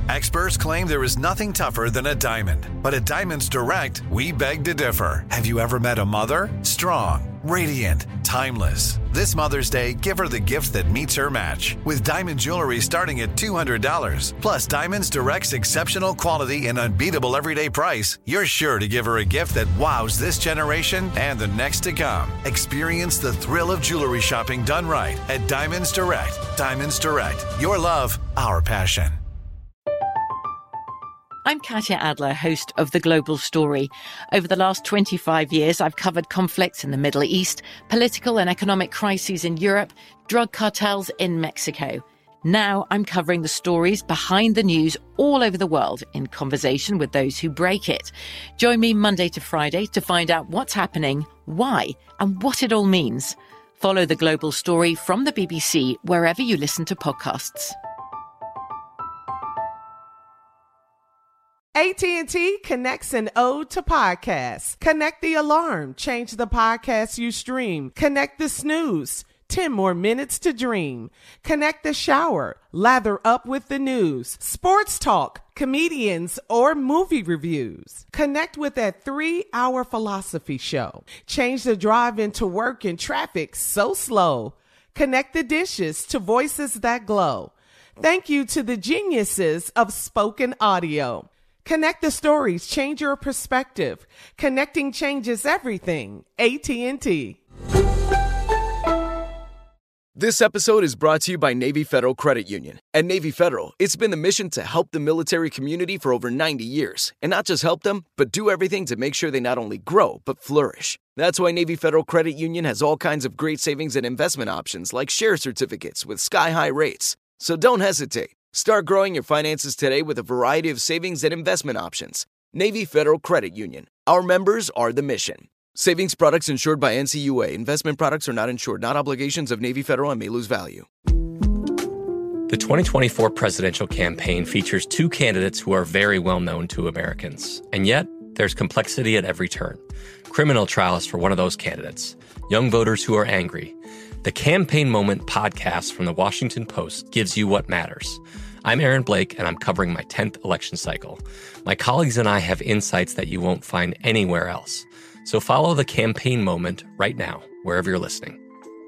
Experts claim there is nothing tougher than a diamond. But at Diamonds Direct, we beg to differ. Have you ever met a mother? Strong, radiant, timeless. This Mother's Day, give her the gift that meets her match. With diamond jewelry starting at $200. Plus Diamonds Direct's exceptional quality and unbeatable everyday price, you're sure to give her a gift that wows this generation and the next to come. Experience the thrill of jewelry shopping done right at Diamonds Direct. Diamonds Direct. Your love, our passion. I'm Katya Adler, host of The Global Story. Over the last 25 years, I've covered conflicts in the Middle East, political and economic crises in Europe, drug cartels in Mexico. Now I'm covering the stories behind the news all over the world in conversation with those who break it. Join me Monday to Friday to find out what's happening, why, and what it all means. Follow The Global Story from the BBC wherever you listen to podcasts. AT&T connects an ode to podcasts. Connect the alarm. Change the podcast you stream. Connect the snooze. 10 more minutes to dream. Connect the shower. Lather up with the news. Sports talk, comedians, or movie reviews. Connect with that 3-hour philosophy show. Change the drive into work in traffic so slow. Connect the dishes to voices that glow. Thank you to the geniuses of spoken audio. Connect the stories, change your perspective. Connecting changes everything. AT&T. This episode is brought to you by Navy Federal Credit Union. At Navy Federal, it's been the mission to help the military community for over 90 years. And not just help them, but do everything to make sure they not only grow, but flourish. That's why Navy Federal Credit Union has all kinds of great savings and investment options like share certificates with sky-high rates. So don't hesitate. Start growing your finances today with a variety of savings and investment options. Navy Federal Credit Union. Our members are the mission. Savings products insured by NCUA. Investment products are not insured, not obligations of Navy Federal and may lose value. The 2024 presidential campaign features two candidates who are very well known to Americans. And yet, there's complexity at every turn. Criminal trials for one of those candidates. Young voters who are angry. The Campaign Moment podcast from the Washington Post gives you what matters. I'm Aaron Blake, and I'm covering my 10th election cycle. My colleagues and I have insights that you won't find anywhere else. So follow The Campaign Moment right now, wherever you're listening.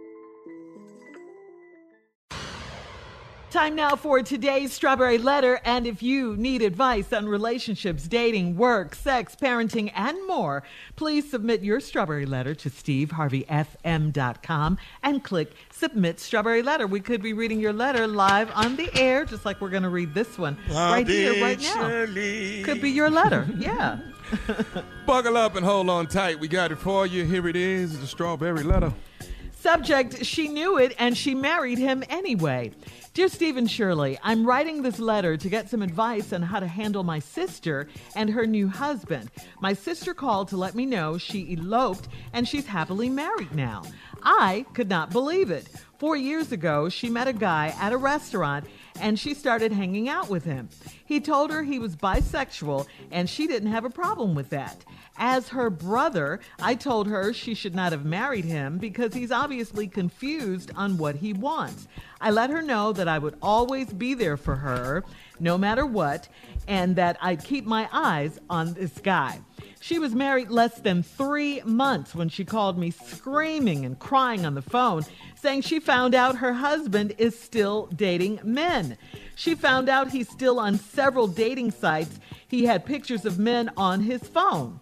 Time now for today's Strawberry Letter, and if you need advice on relationships, dating, work, sex, parenting, and more, please submit your Strawberry Letter to steveharveyfm.com and click Submit Strawberry Letter. We could be reading your letter live on the air, just like we're going to read this one right here, right now. Shirley. Could be your letter, yeah. Buckle up and hold on tight. We got it for you. Here it is, the Strawberry Letter. Subject, she knew it and she married him anyway. Dear Steve and Shirley, I'm writing this letter to get some advice on how to handle my sister and her new husband. My sister called to let me know she eloped and she's happily married now. I could not believe it. 4 years ago, she met a guy at a restaurant and she started hanging out with him. He told her he was bisexual and she didn't have a problem with that. As her brother, I told her she should not have married him because he's obviously confused on what he wants. I let her know that I would always be there for her, no matter what, and that I'd keep my eyes on this guy. She was married less than 3 months when she called me screaming and crying on the phone, saying she found out her husband is still dating men. She found out he's still on several dating sites. He had pictures of men on his phone.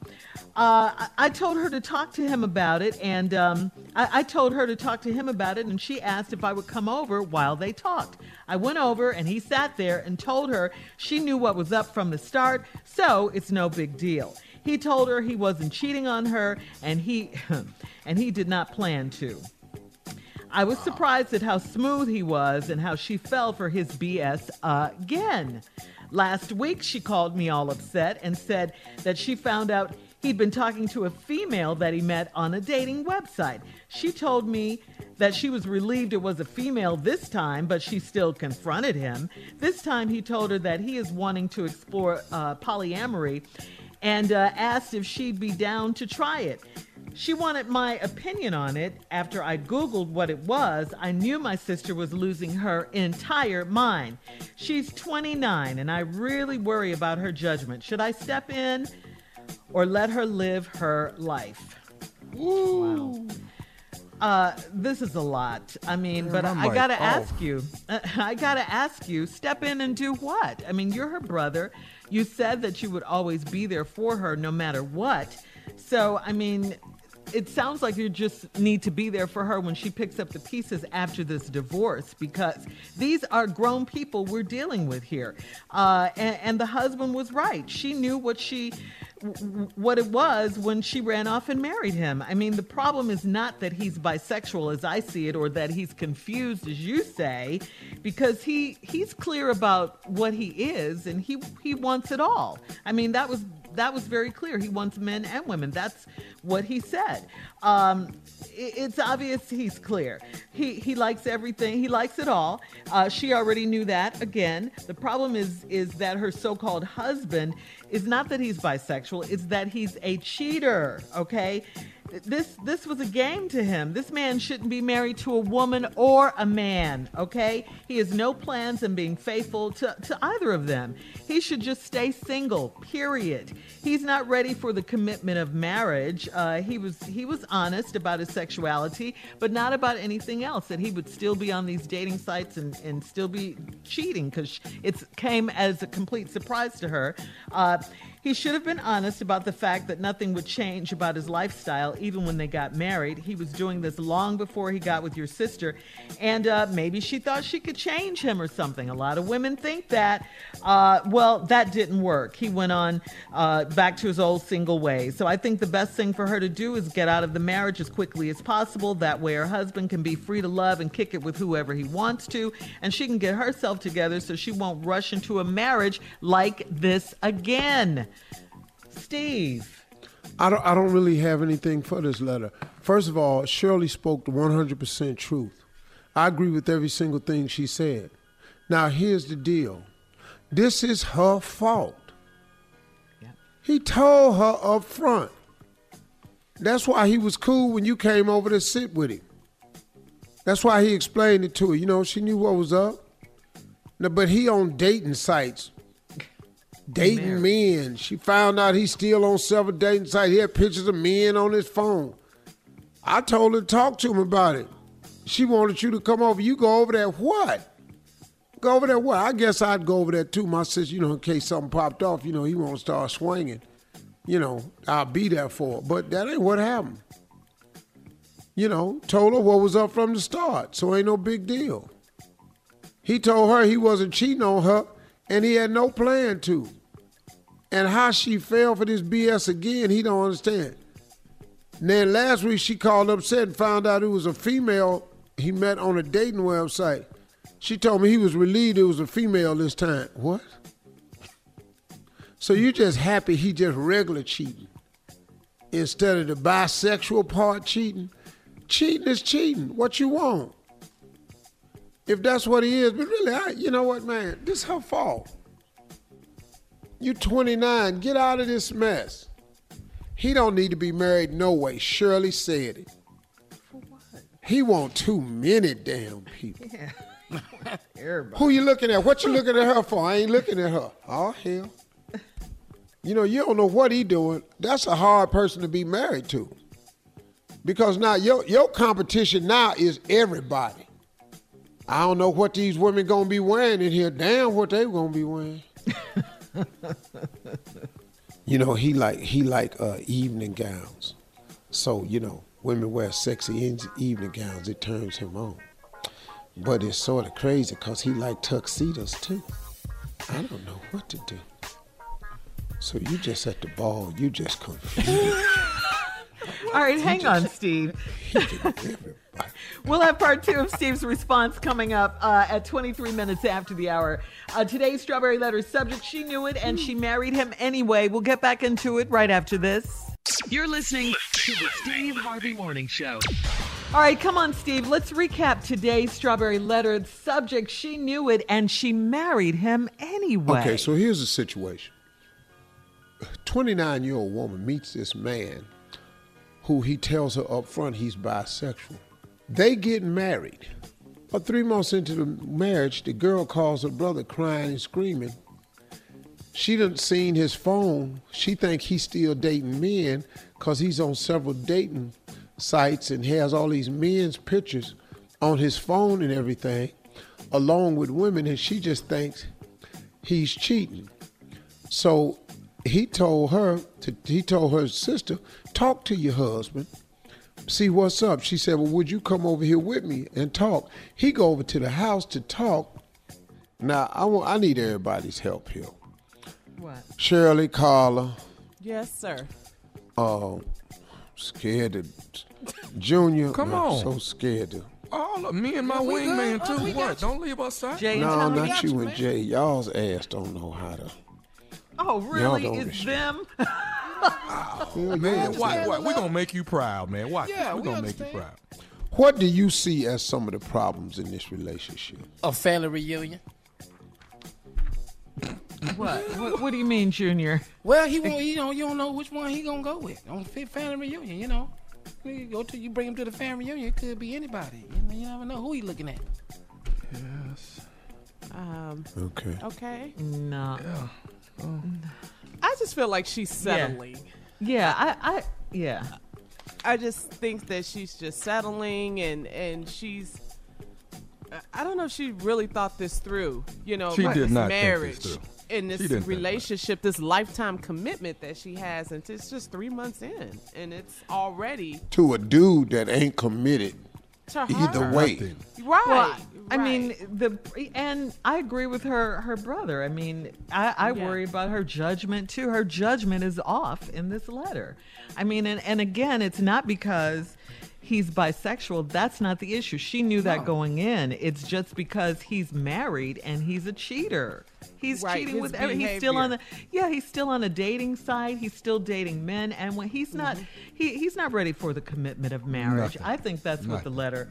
I told her to talk to him about it, and I told her to talk to him about it, and she asked if I would come over while they talked. I went over, and he sat there and told her she knew what was up from the start, so it's no big deal. He told her he wasn't cheating on her, and he did not plan to. I was surprised at how smooth he was and how she fell for his BS again. Last week, she called me all upset and said that she found out he'd been talking to a female that he met on a dating website. She told me that she was relieved it was a female this time, but she still confronted him. This time, he told her that he is wanting to explore polyamory and asked if she'd be down to try it. She wanted my opinion on it. After I Googled what it was, I knew my sister was losing her entire mind. She's 29, and I really worry about her judgment. Should I step in or let her live her life? Woo. Wow. This is a lot. I mean, but I gotta ask you. I gotta ask you, step in and do what? I mean, you're her brother. You said that you would always be there for her no matter what. So, I mean, it sounds like you just need to be there for her when she picks up the pieces after this divorce, because these are grown people we're dealing with here. And the husband was right. She knew what it was when she ran off and married him. I mean, the problem is not that he's bisexual as I see it, or that he's confused as you say, because he's clear about what he is, and he wants it all. I mean, that was very clear. He wants men and women. That's what he said. It's obvious he's clear. He likes everything. He likes it all. She already knew that. Again, the problem is that her so-called husband is not that he's bisexual. It's that he's a cheater, okay? This was a game to him. This man shouldn't be married to a woman or a man, okay? He has no plans on being faithful to either of them. He should just stay single, period. He's not ready for the commitment of marriage. He was honest about his sexuality, but not about anything else, that he would still be on these dating sites and still be cheating, because it came as a complete surprise to her. He should have been honest about the fact that nothing would change about his lifestyle even when they got married. He was doing this long before he got with your sister, and maybe she thought she could change him or something. A lot of women think that. Well, that didn't work. He went on back to his old single ways. So I think the best thing for her to do is get out of the marriage as quickly as possible. That way her husband can be free to love and kick it with whoever he wants to, and she can get herself together so she won't rush into a marriage like this again. Steve. I don't really have anything for this letter. First of all, Shirley spoke the 100% truth. I agree with every single thing she said. Now, here's the deal. This is her fault. Yeah. He told her up front. That's why he was cool when you came over to sit with him. That's why he explained it to her. You know, she knew what was up. No, but he on dating sites. Dating men. She found out he's still on several dating sites. He had pictures of men on his phone. I told her to talk to him about it. She wanted you to come over. You go over there, what? Go over there, what? I guess I'd go over there too. My sister, in case something popped off, he won't start swinging. I'll be there for her. But that ain't what happened. Told her what was up from the start. So ain't no big deal. He told her he wasn't cheating on her, and he had no plan to. And how she fell for this BS again, he don't understand. And then last week she called upset and found out it was a female he met on a dating website. She told me he was relieved it was a female this time. What? So you just happy he just regular cheating instead of the bisexual part cheating? Cheating is cheating. What you want? If that's what he is, but really, you know what, man? This is her fault. You 29, get out of this mess. He don't need to be married no way. Shirley said it. For what? He want too many damn people. Yeah. Everybody. Who you looking at? What you looking at her for? I ain't looking at her. Oh, hell. You don't know what he doing. That's a hard person to be married to. Because now your competition now is everybody. I don't know what these women gonna be wearing in here. Damn, what they gonna be wearing. He like evening gowns. So women wear sexy evening gowns. It turns him on. But it's sort of crazy because he like tuxedos too. I don't know what to do. So you just at the ball. You just confused. All right, hang on, Steve. We'll have part 2 of Steve's response coming up at 23 minutes after the hour. Today's Strawberry Letter subject, she knew it and she married him anyway. We'll get back into it right after this. You're listening to the Steve Harvey Morning Show. All right, come on, Steve. Let's recap today's Strawberry Letter subject. She knew it and she married him anyway. Okay, so here's the situation. A 29-year-old woman meets this man who he tells her up front he's bisexual. They get married. But 3 months into the marriage, the girl calls her brother crying and screaming. She done seen his phone. She think he's still dating men because he's on several dating sites and has all these men's pictures on his phone and everything, along with women, and she just thinks he's cheating. So he told her sister, talk to your husband, see what's up. She said, well, would you come over here with me and talk? He go over to the house to talk. Now, I need everybody's help here. What? Shirley, Carla. Yes, sir. Scared to Junior. Come I'm on. so scared to. All of me and my wingman, too. What? Don't leave us out. Jay, No, tell me. not you and Jay. Y'all's ass don't know how to. Oh, really? Y'all don't It's them? Man, why? We're going to make you proud, man. Watch. Yeah, We're we going to make you understand. proud. What do you see as some of the problems in this relationship? A family reunion. What do you mean, Junior? Well, he won't. You don't know which one he gonna go with on family reunion. You bring him to the family reunion. It could be anybody. You never know who he looking at. Yes. Okay. No. I just feel like she's settling. Yeah, I just think that she's just settling and she's. I don't know if she really thought this through. She about did this not think marriage this through. and this She didn't think relationship, this lifetime commitment that she has, and it's just 3 months in, and it's already To a dude that ain't committed to her. either way. Right. Well, I right. mean, and I agree with her brother. I mean, I worry about her judgment too. Her judgment is off in this letter. I mean, and again, it's not because he's bisexual. That's not the issue. She knew that going in. It's just because he's married and he's a cheater. He's Right, cheating his with he's still on behavior. he's still on a dating site. He's still dating men, and when he's not he's not ready for the commitment of marriage. Nothing. I think that's what the Nothing. letter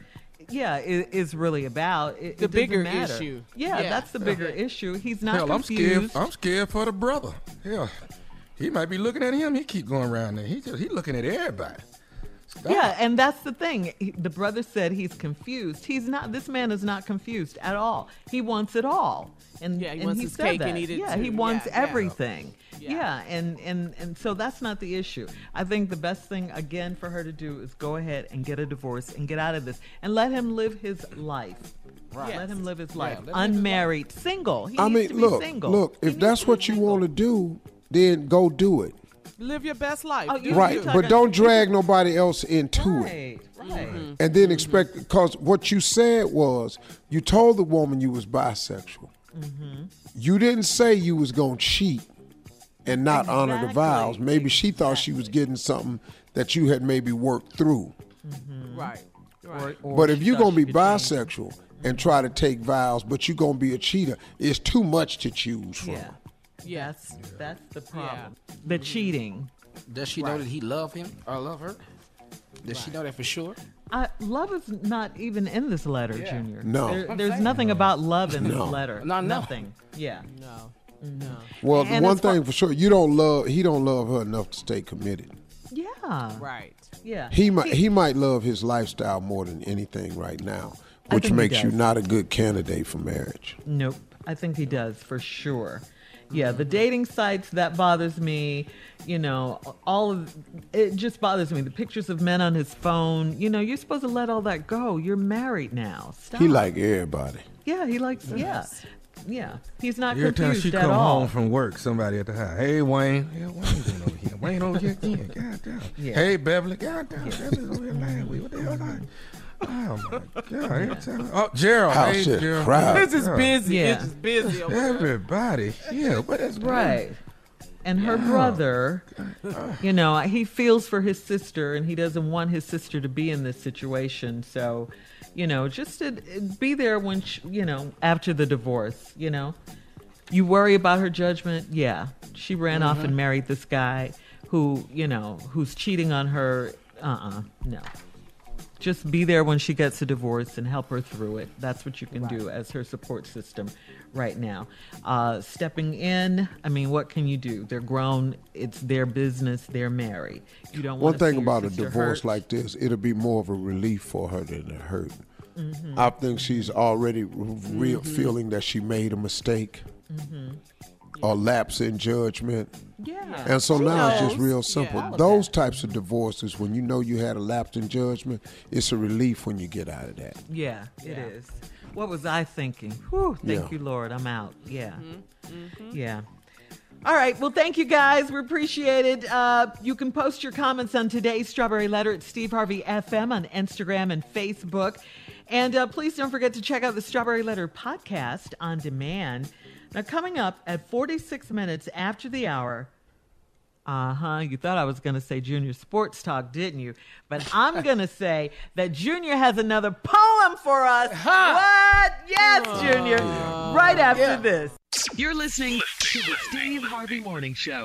is really about. It The doesn't bigger matter. issue. Yeah, Yeah. that's the bigger issue. He's not Hell, confused. I'm scared for the brother. Hell, he might be looking at him. He keep going around there. He looking at everybody. Stop. Yeah, and that's the thing. The brother said he's confused. He's not. This man is not confused at all. He wants it all. And Yeah, he and wants he his said cake that. and eat it Yeah, too. he wants Yeah, yeah. everything. Yeah. Yeah, and so that's not the issue. I think the best thing again for her to do is go ahead and get a divorce and get out of this and let him live his life. Right. Let him live his life. let him live his Unmarried, single. He I needs mean, to be single. look. He If needs that's to be what you single. want to do, then go do it. Live your best life. Oh, Do you- Right, you. but don't drag nobody else into it. Right. And then expect, because what you said was, you told the woman you was bisexual. You didn't say you was going to cheat and not honor the Exactly. vows. Maybe she thought she was getting something that you had maybe worked through. Right. But if she you're thought going to she be could change. bisexual and try to take vows, but you're going to be a cheater, it's too much to choose from. Yeah. Yes. That's the problem. The cheating. Does she know that he love him or love her? Does she know that for sure? Love is not even in this letter, Junior. No. There's nothing about love in No. this letter. No. Nothing. Yeah. No. Well, And one as far- thing for sure, he don't love her enough to stay committed. Yeah. Right. Yeah. He might love his lifestyle more than anything right now, I which think he makes you does. not a good candidate for marriage. Nope. I think he does for sure. Yeah, the dating sites, that bothers me. All of it just bothers me. The pictures of men on his phone. You're supposed to let all that go. You're married now. Stop. He like everybody. Yeah, he likes. Yeah. He's not Every time confused she at come all. home from work, somebody at the house. Hey, Wayne. Yeah, Wayne doing over here. Wayne over here again. God damn. Yeah. Hey, Beverly. God damn. Beverly's over here last week. What the hell is that? Oh, my God. Every time- Oh, Gerald. House Hey, is Gerald. crowded. It's just busy. Yeah. It's just busy. over there. Everybody. Yeah, what is Right. And her brother, he feels for his sister and he doesn't want his sister to be in this situation. So, just to be there when, after the divorce, You worry about her judgment? Yeah. She ran off and married this guy who's cheating on her. No. Just be there when she gets a divorce and help her through it. That's what you can do as her support system right now. Stepping in, I mean, what can you do? They're grown. It's their business. They're married. You don't want One to see thing your about a sister divorce hurt. like this, it'll be more of a relief for her than a hurt. Mm-hmm. I think she's already real feeling that she made a mistake or lapse in judgment. Yeah. And so She now it's knows. just real simple. all of Those that. types of divorces, when you know you had a lapse in judgment, it's a relief when you get out of that. Yeah, it is. What was I thinking? Whew, thank Yeah. you, Lord. I'm out. Yeah. Yeah. All right. Well, thank you, guys. We appreciate it. You can post your comments on today's Strawberry Letter at Steve Harvey FM on Instagram and Facebook. And please don't forget to check out the Strawberry Letter podcast on demand. Now, coming up at 46 minutes after the hour, you thought I was going to say Junior Sports Talk, didn't you? But I'm going to say that Junior has another poem for us. What? Yes, Junior. Right after this. You're listening to the Steve Harvey Morning Show.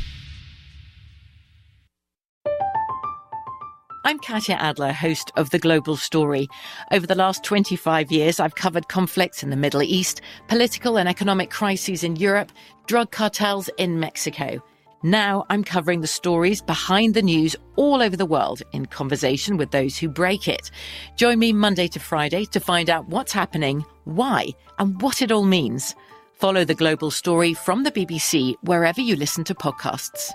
I'm Katya Adler, host of The Global Story. Over the last 25 years, I've covered conflicts in the Middle East, political and economic crises in Europe, drug cartels in Mexico. Now I'm covering the stories behind the news all over the world in conversation with those who break it. Join me Monday to Friday to find out what's happening, why, and what it all means. Follow The Global Story from the BBC wherever you listen to podcasts.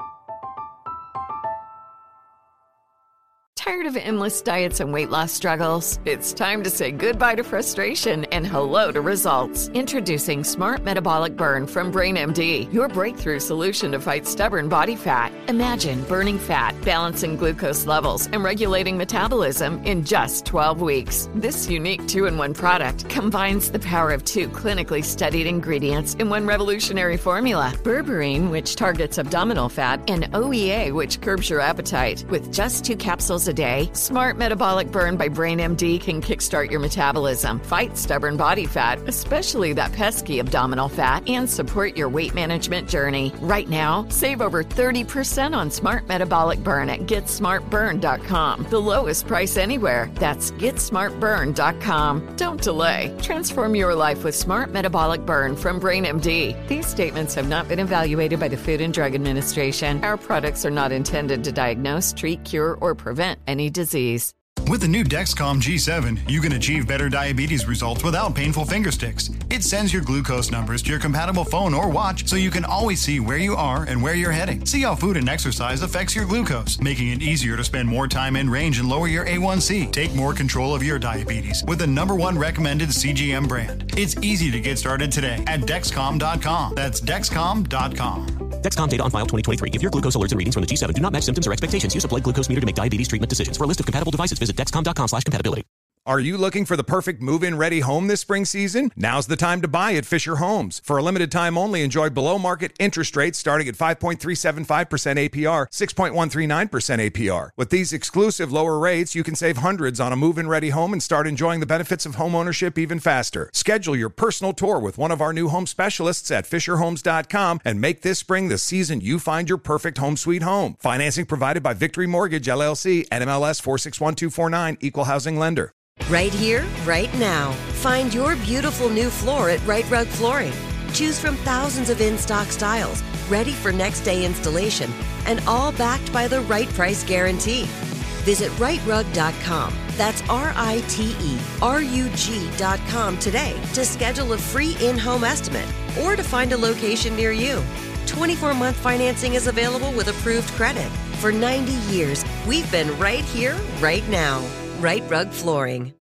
Tired of endless diets and weight loss struggles? It's time to say goodbye to frustration and hello to results. Introducing Smart Metabolic Burn from BrainMD, your breakthrough solution to fight stubborn body fat. Imagine burning fat, balancing glucose levels, and regulating metabolism in just 12 weeks. This unique 2-in-1 product combines the power of 2 clinically studied ingredients in one revolutionary formula. Berberine, which targets abdominal fat, and OEA, which curbs your appetite. With just 2 capsules a day, Smart Metabolic Burn by BrainMD can kickstart your metabolism, fight stubborn body fat, especially that pesky abdominal fat, and support your weight management journey. Right now, save over 30% on Smart Metabolic Burn at GetSmartBurn.com. The lowest price anywhere. That's GetSmartBurn.com. Don't delay. Transform your life with Smart Metabolic Burn from BrainMD. These statements have not been evaluated by the Food and Drug Administration. Our products are not intended to diagnose, treat, cure, or prevent any disease. With the new Dexcom G7, you can achieve better diabetes results without painful finger sticks. It sends your glucose numbers to your compatible phone or watch so you can always see where you are and where you're heading. See how food and exercise affects your glucose, making it easier to spend more time in range and lower your A1C. Take more control of your diabetes with the #1 recommended CGM brand. It's easy to get started today at Dexcom.com. That's Dexcom.com. Dexcom data on file 2023. If your glucose alerts and readings from the G7 do not match symptoms or expectations, use a blood glucose meter to make diabetes treatment decisions. For a list of compatible devices, visit Dexcom.com/compatibility. Are you looking for the perfect move-in ready home this spring season? Now's the time to buy at Fisher Homes. For a limited time only, enjoy below-market interest rates starting at 5.375% APR, 6.139% APR. With these exclusive lower rates, you can save hundreds on a move-in ready home and start enjoying the benefits of home ownership even faster. Schedule your personal tour with one of our new home specialists at FisherHomes.com and make this spring the season you find your perfect home sweet home. Financing provided by Victory Mortgage, LLC, NMLS 461249, Equal Housing Lender. Right here, right now. Find your beautiful new floor at Right Rug Flooring. Choose from thousands of in-stock styles, ready for next day installation, and all backed by the right price guarantee. Visit rightrug.com. That's RITERUG.com today to schedule a free in-home estimate or to find a location near you. 24-month financing is available with approved credit. For 90 years, we've been right here, right now. Right Rug Flooring.